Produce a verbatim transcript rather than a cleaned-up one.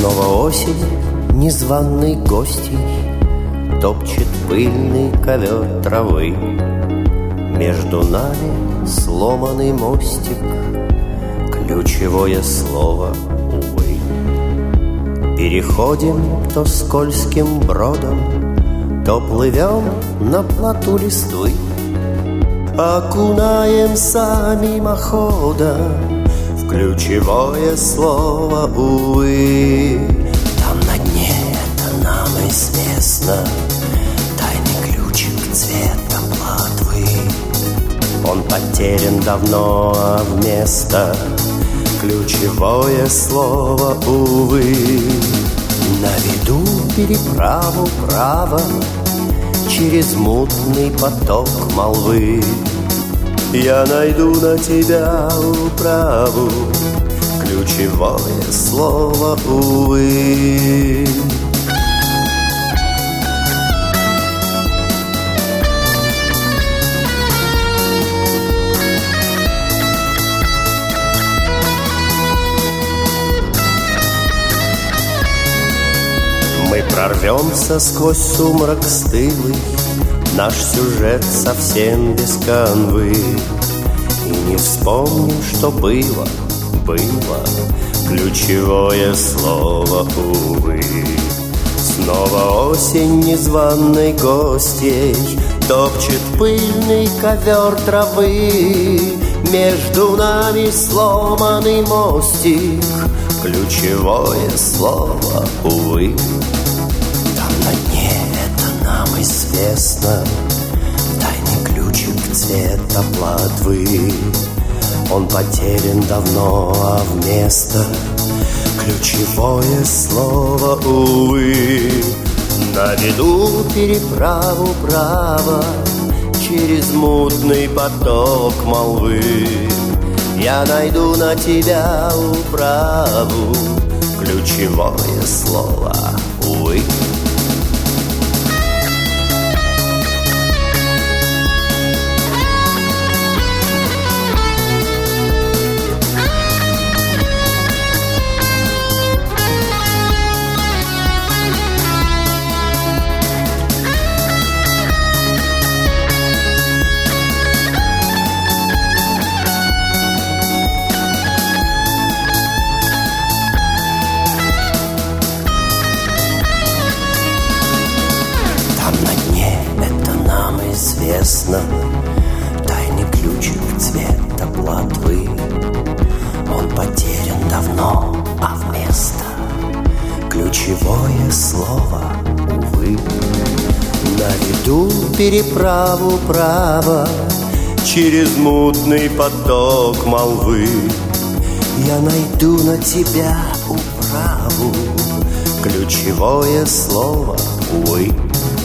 Снова осень незваной гостьей топчет пыльный ковер травы. Между нами сломанный мостик, ключевое слово, увы. Переходим то скользким бродом, то плывем на плоту листвы. Окунаемся мимоходом в ключевое слово, увы. Там на дне, это нам известно, тайный ключик цвета плотвы. Он потерян давно, а вместо ключевое слово, увы. На виду переправу право через мутный поток молвы. Я найду на тебя управу, ключевое слово, увы. Мы прорвемся сквозь сумрак стылый, наш сюжет совсем без канвы. И не вспомним, что было, было ключевое слово, увы. Снова осень незваной гостьей топчет пыльный ковер травы. Между нами сломанный мостик, ключевое слово, увы. Там на дне, это нам известно, тайный ключик цвета плотвы. Он потерян давно, а вместо ключевое слово, увы. На виду переправу право через мутный поток молвы. Я найду на тебя управу, ключевое слово, увы. Известно, тайный ключик цвета плотвы. Он потерян давно, а вместо ключевое слово, увы. На виду переправу право через мутный поток молвы. Я найду на тебя управу, ключевое слово, увы.